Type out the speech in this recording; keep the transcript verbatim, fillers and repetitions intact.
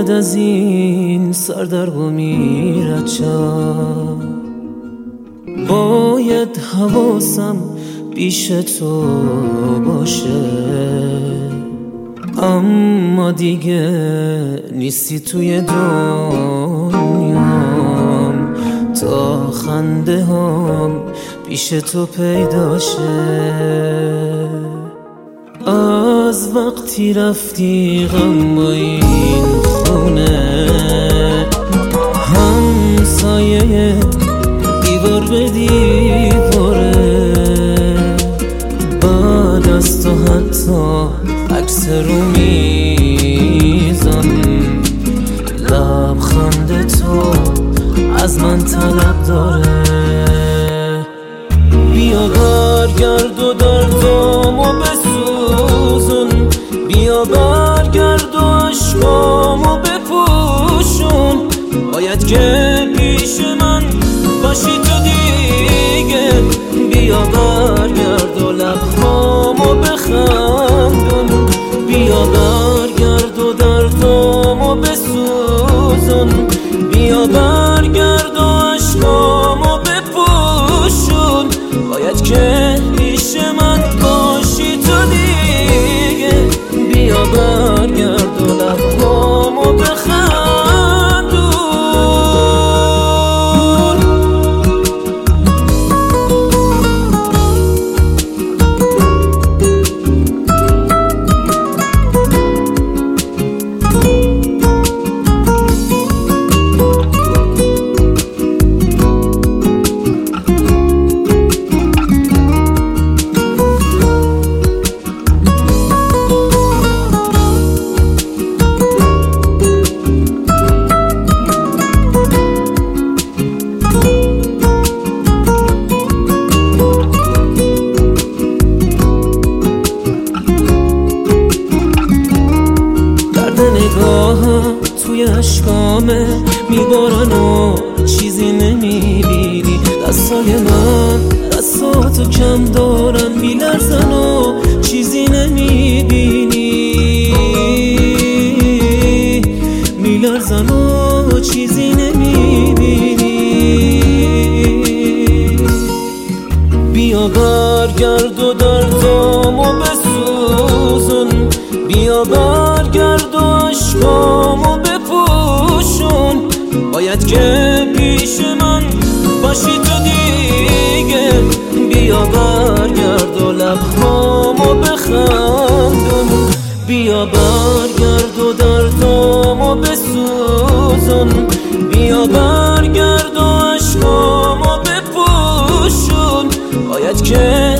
بعد از این سردرگم میرد شم، باید حواسم پیش تو باشه، اما دیگه نیستی توی دنیام تا خنده هم پیش تو پیدا شه. از وقتی رفتی غم با این خونه، همسایه دیوار به دیواره، بعد از تو حتی عکس رو میزن، لبخند تو از من طلب داره. بیا برگرد و دردامو بسوزون، بیا برگرد و عشقامو بپوشون، باید که پیش من باشی تو دیگه. بیا برگرد و لبهامو بخندون، بیا برگرد و دردامو بسوزون، بیا برگرد و عشقامو بپوشون، باید که پیش من باشی تو دیگه. بیا برگرد و لبهامو بخندون. نگاهم توی عشقامه میبارن و چیزی نمیبینی، دستای من دستاتو کم دارن میلرزن و چیزی نمیبینی، میلرزن و چیزی نمیبینی. بیا برگرد و دردامو بسوزون، بیا برگرد و عشقامو بپوشون، باید که پیش من باشی تو دیگه. بیا برگرد و لبهامو بخندون، بیا برگرد و دردامو بسوزون، بیا برگرد و عشقامو بپوشون، باید که